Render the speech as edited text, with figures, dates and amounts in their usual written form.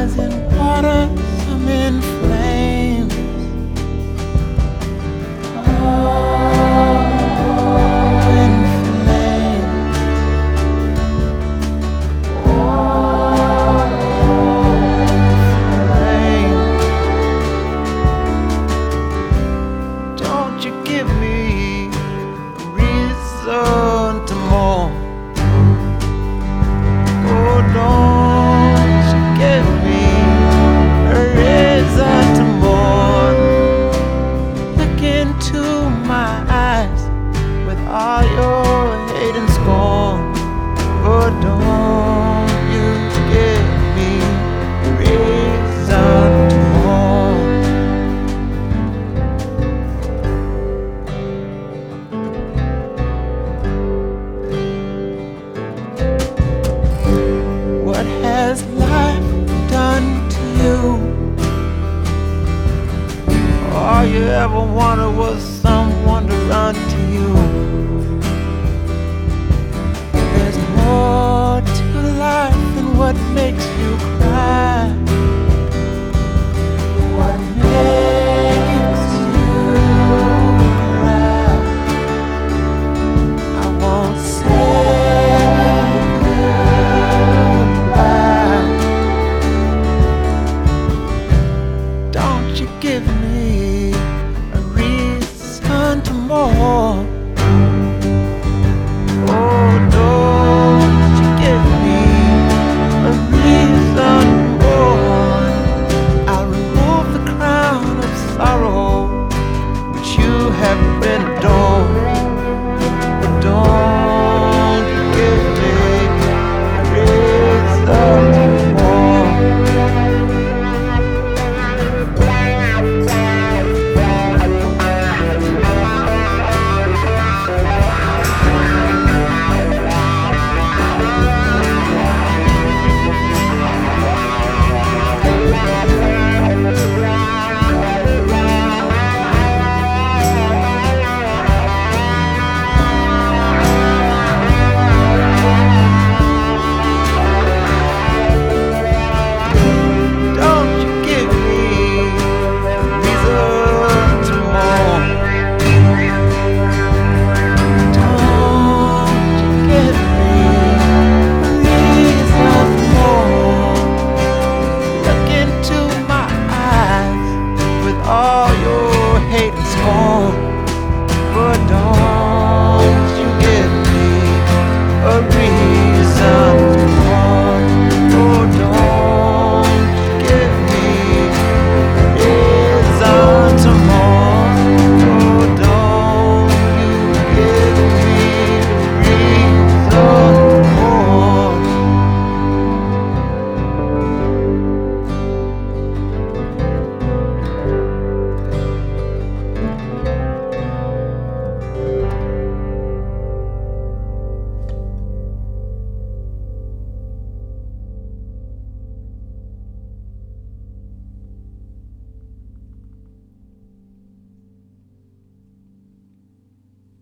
eyes in water, some in flames. All in flames. All in flames. Don't you give me reason to mourn. Oh, don't you give me a reason to mourn. Look into my eyes with all your hate and scorn. Oh, don't you give me a reason to mourn. What has life done to you? All you ever wanted was